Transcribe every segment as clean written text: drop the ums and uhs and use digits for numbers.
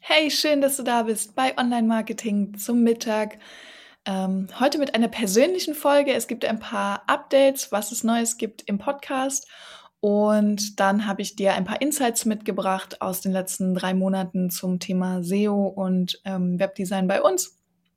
Hey, schön, dass du da bist bei Online-Marketing zum Mittag. Heute mit einer persönlichen Folge. Es gibt ein paar Updates, was es Neues gibt im Podcast. Und dann habe ich dir ein paar Insights mitgebracht aus den letzten 3 Monaten zum Thema SEO und Webdesign bei uns.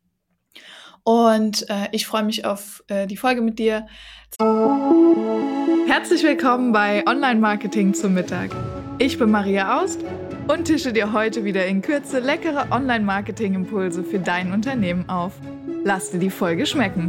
Und ich freue mich auf die Folge mit dir. Herzlich willkommen bei Online-Marketing zum Mittag. Ich bin Maria Aust und tische dir heute wieder in Kürze leckere Online-Marketing-Impulse für dein Unternehmen auf. Lass dir die Folge schmecken.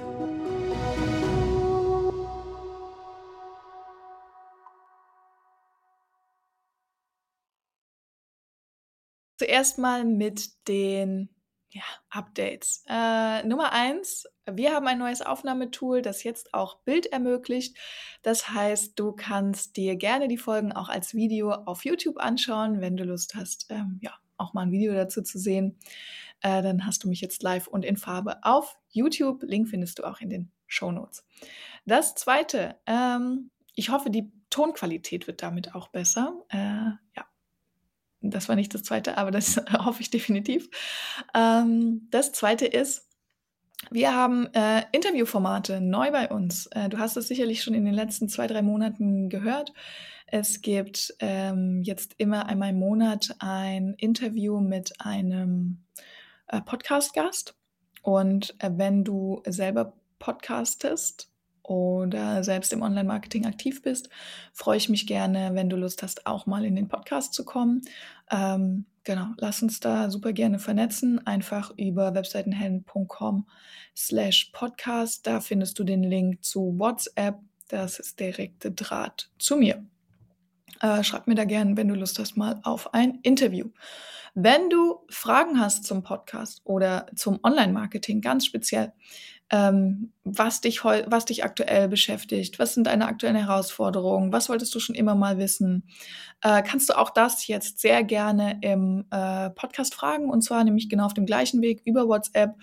Zuerst mal mit den Updates. Nummer 1, wir haben ein neues Aufnahmetool, das jetzt auch Bild ermöglicht. Das heißt, du kannst dir gerne die Folgen auch als Video auf YouTube anschauen, wenn du Lust hast, auch mal ein Video dazu zu sehen. Dann hast du mich jetzt live und in Farbe auf YouTube. Link findest du auch in den Shownotes. Das Zweite, ich hoffe, die Tonqualität wird damit auch besser. Das war nicht das Zweite, aber das hoffe ich definitiv. Das Zweite ist, wir haben Interviewformate neu bei uns. Du hast es sicherlich schon in den letzten 2, 3 Monaten gehört. Es gibt jetzt immer einmal im Monat ein Interview mit einem Podcast-Gast. Und wenn du selber podcastest oder selbst im Online-Marketing aktiv bist, freue ich mich gerne, wenn du Lust hast, auch mal in den Podcast zu kommen. Genau, lass uns da super gerne vernetzen. Einfach über webseitenhelden.com/podcast. Da findest du den Link zu WhatsApp. Das ist direkte Draht zu mir. Schreib mir da gerne, wenn du Lust hast, mal auf ein Interview. Wenn du Fragen hast zum Podcast oder zum Online-Marketing ganz speziell, was dich aktuell beschäftigt, was sind deine aktuellen Herausforderungen, was wolltest du schon immer mal wissen, kannst du auch das jetzt sehr gerne im Podcast fragen, und zwar nämlich genau auf dem gleichen Weg über WhatsApp,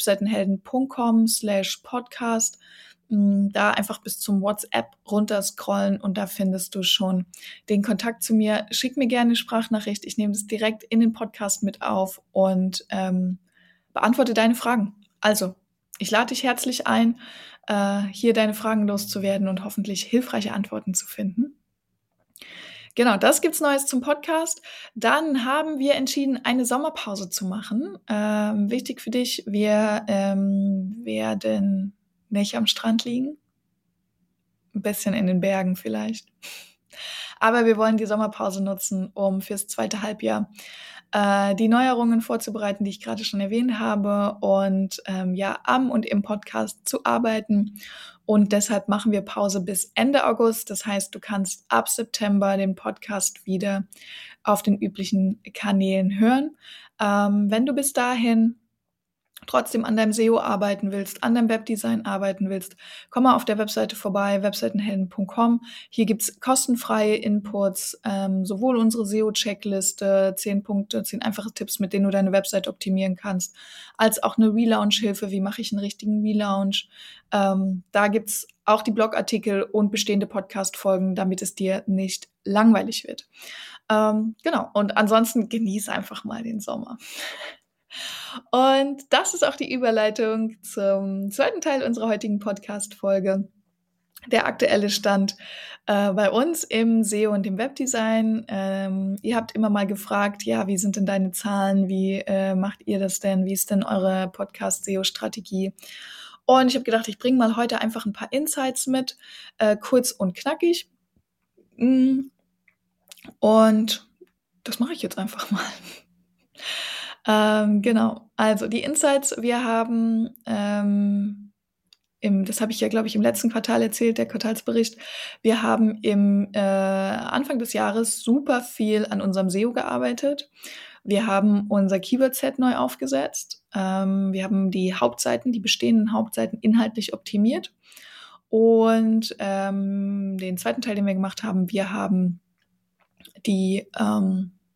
webseitenhelden.com/podcast. Da einfach bis zum WhatsApp runterscrollen und da findest du schon den Kontakt zu mir. Schick mir gerne eine Sprachnachricht. Ich nehme das direkt in den Podcast mit auf und beantworte deine Fragen. Also, ich lade dich herzlich ein, hier deine Fragen loszuwerden und hoffentlich hilfreiche Antworten zu finden. Genau, das gibt's Neues zum Podcast. Dann haben wir entschieden, eine Sommerpause zu machen. Wichtig für dich, wir werden nicht am Strand liegen, ein bisschen in den Bergen vielleicht. Aber wir wollen die Sommerpause nutzen, um fürs zweite Halbjahr die Neuerungen vorzubereiten, die ich gerade schon erwähnt habe, und am und im Podcast zu arbeiten. Und deshalb machen wir Pause bis Ende August. Das heißt, du kannst ab September den Podcast wieder auf den üblichen Kanälen hören. Wenn du bis dahin trotzdem an deinem SEO arbeiten willst, an deinem Webdesign arbeiten willst, komm mal auf der Webseite vorbei, webseitenhelden.com. Hier gibt's kostenfreie Inputs, sowohl unsere SEO-Checkliste, 10 Punkte, 10 einfache Tipps, mit denen du deine Website optimieren kannst, als auch eine Relaunch-Hilfe, wie mache ich einen richtigen Relaunch. Da gibt's auch die Blogartikel und bestehende Podcast-Folgen, damit es dir nicht langweilig wird. Genau, und ansonsten genieß einfach mal den Sommer. Und das ist auch die Überleitung zum zweiten Teil unserer heutigen Podcast-Folge. Der aktuelle Stand bei uns im SEO und im Webdesign. Ihr habt immer mal gefragt, ja, wie sind denn deine Zahlen? Wie macht ihr das denn? Wie ist denn eure Podcast-SEO-Strategie? Und ich habe gedacht, ich bringe mal heute einfach ein paar Insights mit, kurz und knackig. Und das mache ich jetzt einfach mal. Genau, also die Insights, wir haben, das habe ich ja, glaube ich, im letzten Quartal erzählt, der Quartalsbericht. Wir haben im Anfang des Jahres super viel an unserem SEO gearbeitet. Wir haben unser Keyword-Set neu aufgesetzt. Wir haben die Hauptseiten, die bestehenden Hauptseiten inhaltlich optimiert. Und den zweiten Teil, den wir gemacht haben, wir haben die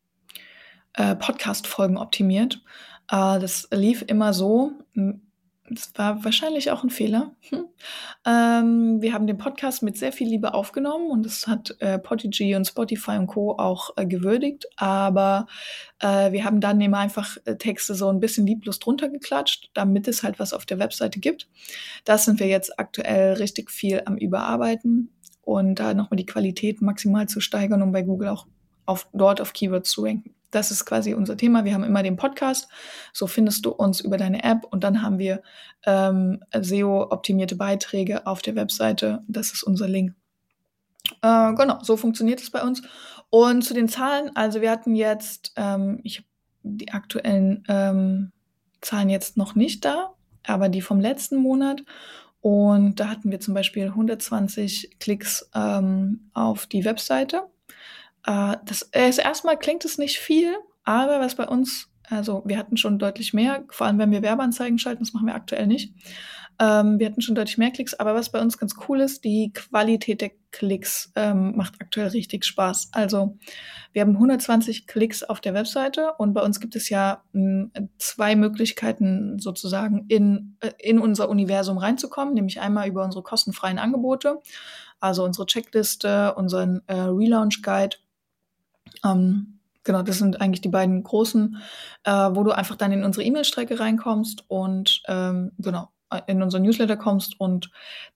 Podcast-Folgen optimiert. Das lief immer so. Das war wahrscheinlich auch ein Fehler. Wir haben den Podcast mit sehr viel Liebe aufgenommen und das hat, Podigy und Spotify und Co. auch, gewürdigt, aber, wir haben dann eben einfach, Texte so ein bisschen lieblos drunter geklatscht, damit es halt was auf der Webseite gibt. Das sind wir jetzt aktuell richtig viel am Überarbeiten und da noch mal die Qualität maximal zu steigern, um bei Google auch dort auf Keywords zu ranken. Das ist quasi unser Thema. Wir haben immer den Podcast, so findest du uns über deine App und dann haben wir, SEO-optimierte Beiträge auf der Webseite. Das ist unser Link. Genau, so funktioniert es bei uns. Und zu den Zahlen, also wir hatten jetzt, ich habe die aktuellen, Zahlen jetzt noch nicht da, aber die vom letzten Monat. Und da hatten wir zum Beispiel 120 Klicks, auf die Webseite. Das erstmal klingt es nicht viel, aber was bei uns, also wir hatten schon deutlich mehr, vor allem wenn wir Werbeanzeigen schalten, das machen wir aktuell nicht. Wir hatten schon deutlich mehr Klicks, aber was bei uns ganz cool ist, die Qualität der Klicks macht aktuell richtig Spaß. Also wir haben 120 Klicks auf der Webseite und bei uns gibt es ja 2 Möglichkeiten sozusagen in unser Universum reinzukommen, nämlich einmal über unsere kostenfreien Angebote, also unsere Checkliste, unseren Relaunch Guide. Genau, das sind eigentlich die beiden großen, wo du einfach dann in unsere E-Mail-Strecke reinkommst und genau, in unseren Newsletter kommst. Und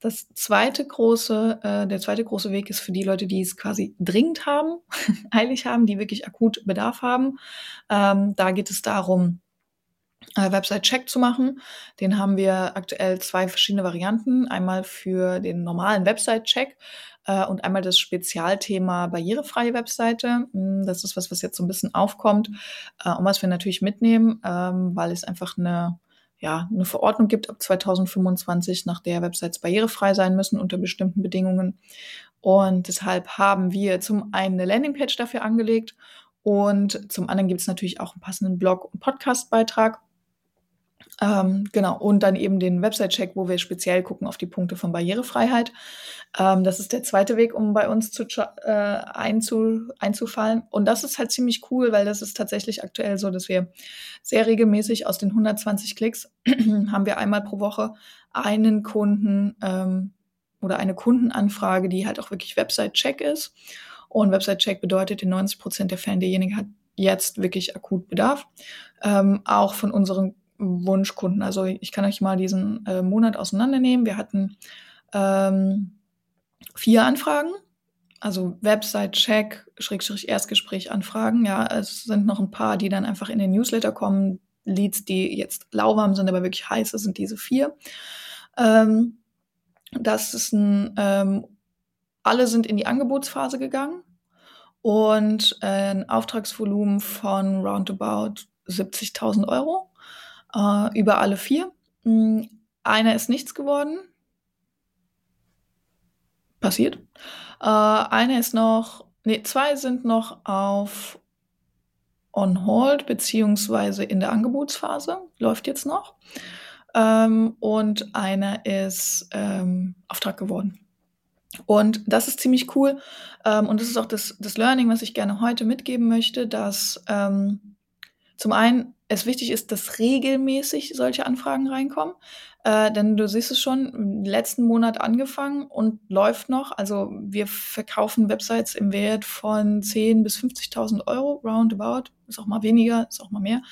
der zweite große Weg ist für die Leute, die es quasi dringend haben, eilig haben, die wirklich akut Bedarf haben. Da geht es darum, Website-Check zu machen. Den haben wir aktuell 2 verschiedene Varianten. Einmal für den normalen Website-Check, und einmal das Spezialthema barrierefreie Webseite. Das ist was jetzt so ein bisschen aufkommt, und was wir natürlich mitnehmen, weil es einfach eine Verordnung gibt ab 2025, nach der Websites barrierefrei sein müssen unter bestimmten Bedingungen. Und deshalb haben wir zum einen eine Landingpage dafür angelegt und zum anderen gibt es natürlich auch einen passenden Blog und Podcastbeitrag. Genau, und dann eben den Website-Check, wo wir speziell gucken auf die Punkte von Barrierefreiheit. Das ist der zweite Weg, um bei uns einzufallen. Und das ist halt ziemlich cool, weil das ist tatsächlich aktuell so, dass wir sehr regelmäßig aus den 120 Klicks haben wir einmal pro Woche einen Kunden oder eine Kundenanfrage, die halt auch wirklich Website-Check ist. Und Website-Check bedeutet in 90% der Fälle, derjenige hat jetzt wirklich akut Bedarf. Auch von unseren Wunschkunden. Also ich kann euch mal diesen Monat auseinandernehmen. Wir hatten 4 Anfragen, also Website-Check, Schrägstrich Erstgespräch Anfragen. Ja, es sind noch ein paar, die dann einfach in den Newsletter kommen. Leads, die jetzt lauwarm sind, aber wirklich heiße, sind diese 4. Das ist alle sind in die Angebotsphase gegangen und ein Auftragsvolumen von roundabout 70.000 Euro über alle 4. Einer ist nichts geworden. Passiert. Einer ist noch, nee, 2 sind noch auf on hold, beziehungsweise in der Angebotsphase, läuft jetzt noch. Und einer ist Auftrag geworden. Und das ist ziemlich cool. Und das ist auch das Learning, was ich gerne heute mitgeben möchte, dass zum einen es wichtig ist, dass regelmäßig solche Anfragen reinkommen. Denn du siehst es schon, im letzten Monat angefangen und läuft noch. Also wir verkaufen Websites im Wert von 10.000 bis 50.000 Euro, roundabout. Ist auch mal weniger, ist auch mal mehr.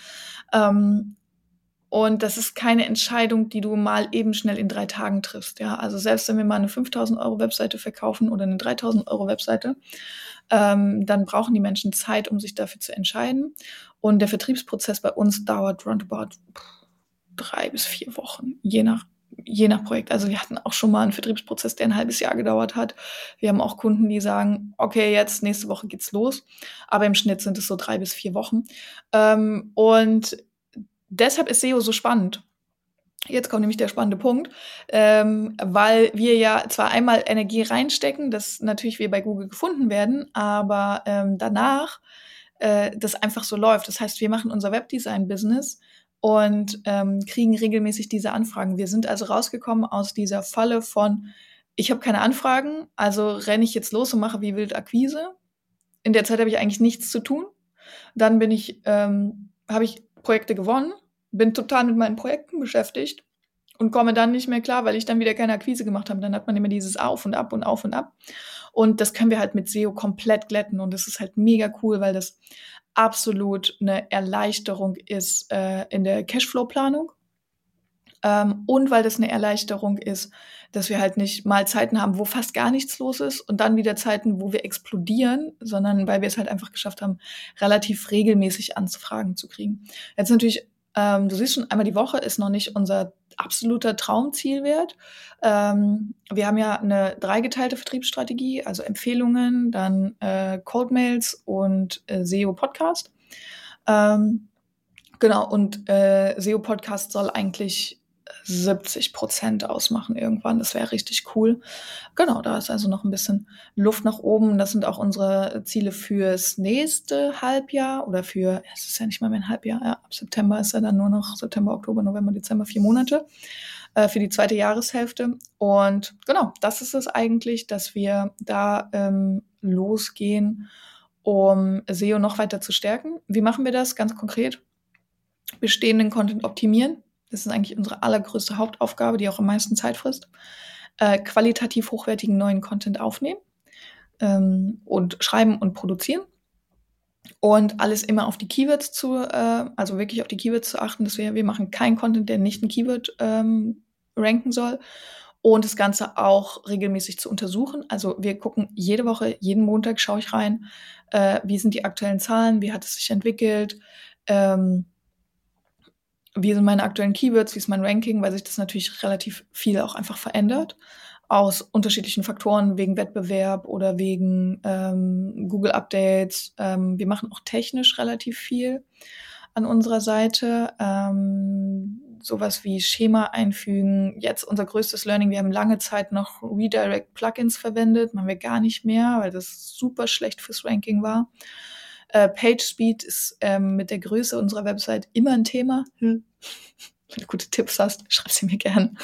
Und das ist keine Entscheidung, die du mal eben schnell in 3 Tagen triffst. Ja, also selbst wenn wir mal eine 5.000 Euro Webseite verkaufen oder eine 3.000 Euro Webseite, dann brauchen die Menschen Zeit, um sich dafür zu entscheiden. Und der Vertriebsprozess bei uns dauert roundabout 3 bis 4 Wochen, je nach Projekt. Also wir hatten auch schon mal einen Vertriebsprozess, der ein halbes Jahr gedauert hat. Wir haben auch Kunden, die sagen, okay, jetzt nächste Woche geht's los. Aber im Schnitt sind es so 3 bis 4 Wochen. Und deshalb ist SEO so spannend. Jetzt kommt nämlich der spannende Punkt, weil wir ja zwar einmal Energie reinstecken, dass natürlich wir bei Google gefunden werden, aber danach das einfach so läuft. Das heißt, wir machen unser Webdesign-Business und kriegen regelmäßig diese Anfragen. Wir sind also rausgekommen aus dieser Falle von, ich habe keine Anfragen, also renne ich jetzt los und mache wie wild Akquise. In der Zeit habe ich eigentlich nichts zu tun. Dann habe ich Projekte gewonnen, bin total mit meinen Projekten beschäftigt und komme dann nicht mehr klar, weil ich dann wieder keine Akquise gemacht habe. Dann hat man immer dieses Auf und Ab und Auf und Ab. Und das können wir halt mit SEO komplett glätten. Und das ist halt mega cool, weil das absolut eine Erleichterung ist in der Cashflow-Planung. Und weil das eine Erleichterung ist, dass wir halt nicht mal Zeiten haben, wo fast gar nichts los ist und dann wieder Zeiten, wo wir explodieren, sondern weil wir es halt einfach geschafft haben, relativ regelmäßig Anfragen zu kriegen. Jetzt natürlich, du siehst schon, einmal die Woche ist noch nicht unser absoluter Traumzielwert. Wir haben ja eine dreigeteilte Vertriebsstrategie, also Empfehlungen, dann Cold Mails und SEO-Podcast. Genau, und SEO-Podcast soll eigentlich 70% ausmachen irgendwann. Das wäre richtig cool. Genau, da ist also noch ein bisschen Luft nach oben. Das sind auch unsere Ziele fürs nächste Halbjahr oder es ist ja nicht mal mehr ein Halbjahr, ja, ab September ist ja dann nur noch September, Oktober, November, Dezember, 4 Monate für die zweite Jahreshälfte. Und genau, das ist es eigentlich, dass wir da losgehen, um SEO noch weiter zu stärken. Wie machen wir das ganz konkret? Bestehenden Content optimieren. Das ist eigentlich unsere allergrößte Hauptaufgabe, die auch am meisten Zeit frisst. Qualitativ hochwertigen neuen Content aufnehmen und schreiben und produzieren. Und alles immer auf die Keywords also wirklich auf die Keywords zu achten, dass wir machen keinen Content, der nicht ein Keyword ranken soll. Und das Ganze auch regelmäßig zu untersuchen. Also wir gucken jede Woche, jeden Montag schaue ich rein, wie sind die aktuellen Zahlen, wie hat es sich entwickelt, wie sind meine aktuellen Keywords, wie ist mein Ranking, weil sich das natürlich relativ viel auch einfach verändert aus unterschiedlichen Faktoren, wegen Wettbewerb oder wegen Google-Updates. Wir machen auch technisch relativ viel an unserer Seite. Sowas wie Schema einfügen. Jetzt unser größtes Learning, wir haben lange Zeit noch Redirect-Plugins verwendet, machen wir gar nicht mehr, weil das super schlecht fürs Ranking war. PageSpeed ist mit der Größe unserer Website immer ein Thema. Wenn du gute Tipps hast, schreib sie mir gern.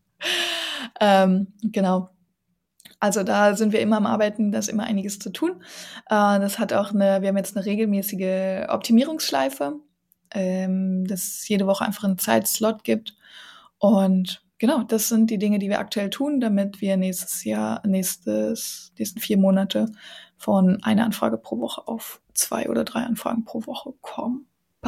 Genau. Also da sind wir immer am Arbeiten, da ist immer einiges zu tun. Das hat auch wir haben jetzt eine regelmäßige Optimierungsschleife, dass es jede Woche einfach einen Zeitslot gibt. Und genau, das sind die Dinge, die wir aktuell tun, damit wir nächsten 4 Monate von einer Anfrage pro Woche auf 2 oder 3 Anfragen pro Woche kommen.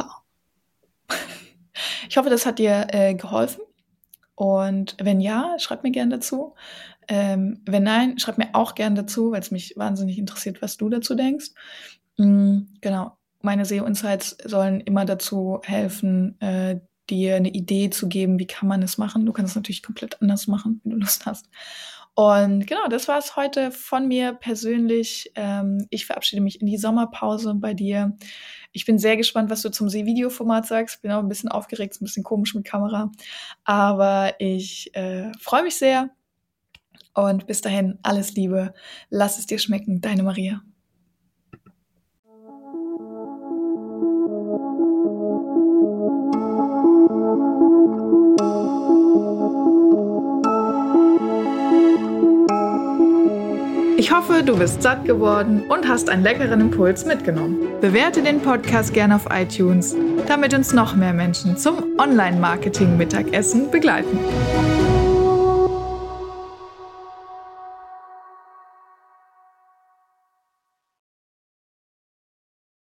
Ich hoffe, das hat dir geholfen. Und wenn ja, schreib mir gerne dazu. Wenn nein, schreib mir auch gerne dazu, weil es mich wahnsinnig interessiert, was du dazu denkst. Genau, meine SEO-Insights sollen immer dazu helfen, dir eine Idee zu geben, wie kann man es machen. Du kannst es natürlich komplett anders machen, wenn du Lust hast. Und genau, das war es heute von mir persönlich. Ich verabschiede mich in die Sommerpause bei dir. Ich bin sehr gespannt, was du zum Videoformat sagst. Bin auch ein bisschen aufgeregt, ein bisschen komisch mit Kamera. Aber ich freue mich sehr. Und bis dahin, alles Liebe. Lass es dir schmecken. Deine Maria. Ich hoffe, du bist satt geworden und hast einen leckeren Impuls mitgenommen. Bewerte den Podcast gerne auf iTunes, damit uns noch mehr Menschen zum Online-Marketing-Mittagessen begleiten.